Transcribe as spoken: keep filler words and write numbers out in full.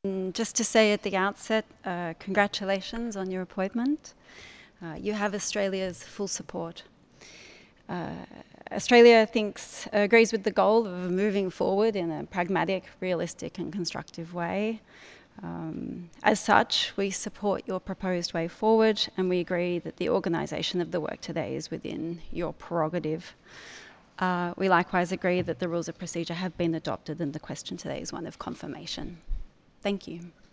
Just to say at the outset, uh, congratulations on your appointment. Uh, you have Australia's full support. Uh, Australia thinks, agrees with the goal of moving forward in a pragmatic, realistic and constructive way. Um, as such, we support your proposed way forward, and we agree that the organisation of the work today is within your prerogative. Uh, we likewise agree that the rules of procedure have been adopted, and the question today is one of confirmation. Thank you.